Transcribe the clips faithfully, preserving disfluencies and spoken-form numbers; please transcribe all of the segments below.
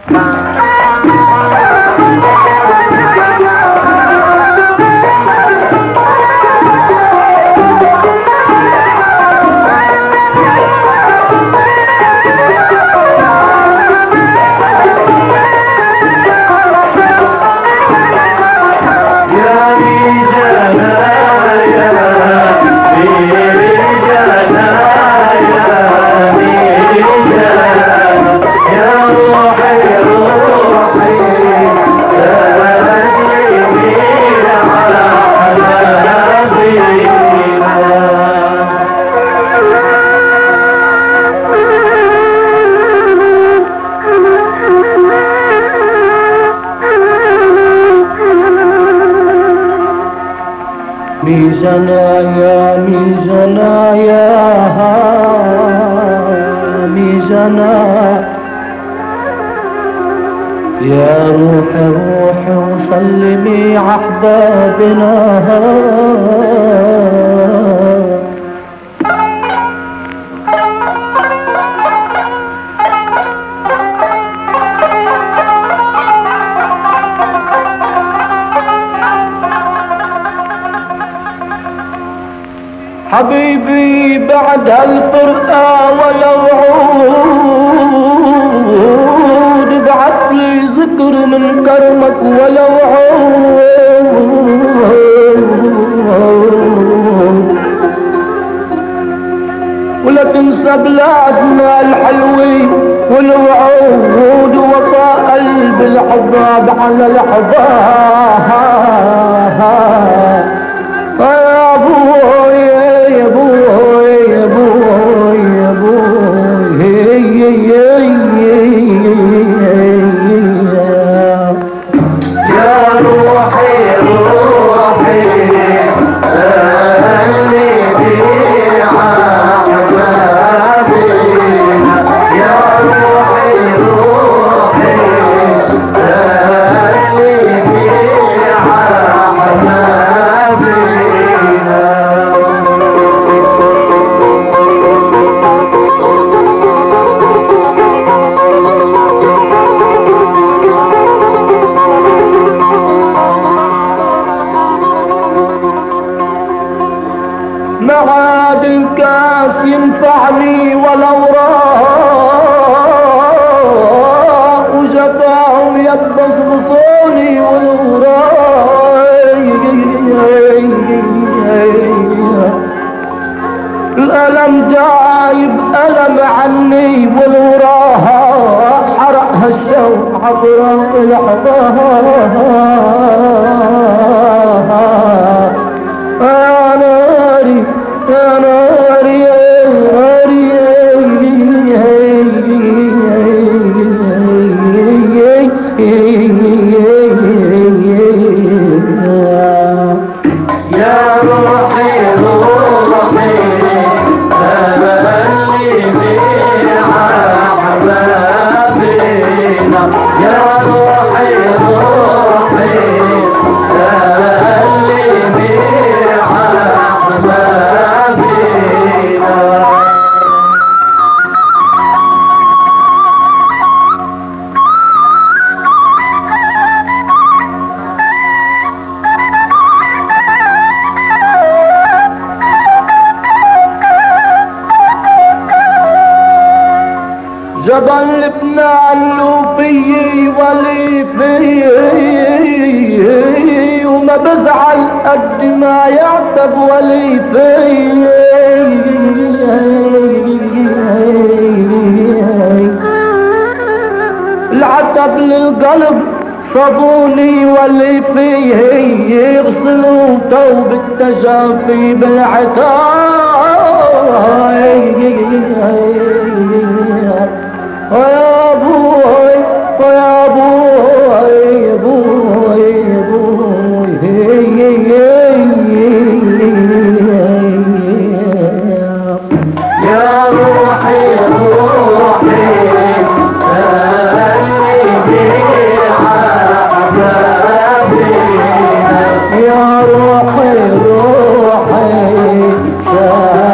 ميزانايا ميزانايا ميزانا يا روحي روحي وسلمي أحبابنا حبيبي بعد هالفرقة ولو عود بعت لي ذكر من كرمك ولو عود ولا تنسى بلادنا الحلوة والوعود وفاء قلب الحباب على الحباب يا ابوي يا ابوي يا ابوي يا ابوي يا روحي روحي اللي بيها حبابنا يا روحي روحي اللي بيها حبابنا معاد الكاس ينفعني ولو راح وجفاهم يبصبصوني والوراي الألم جايب ألم عني والوراها حرقها الشوق عبر الحضار يا ناري يا ناري يا روحي روحي اللي بيها حبابنا يا روحي روحي اللي بيها حبابنا جبل لبنان لوفي ولي في وما بزعل قد ما يعتب ولي في العتب للقلب صابوني ولي فيه يغسلوا توب التجافي بالعتاب يا ابوي يا ابوي يا ابوي يا ابوي يا روحي روحي اللي بيها حبابنا يا روحي روحي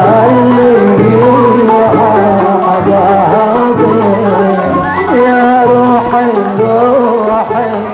سلمي يا روحي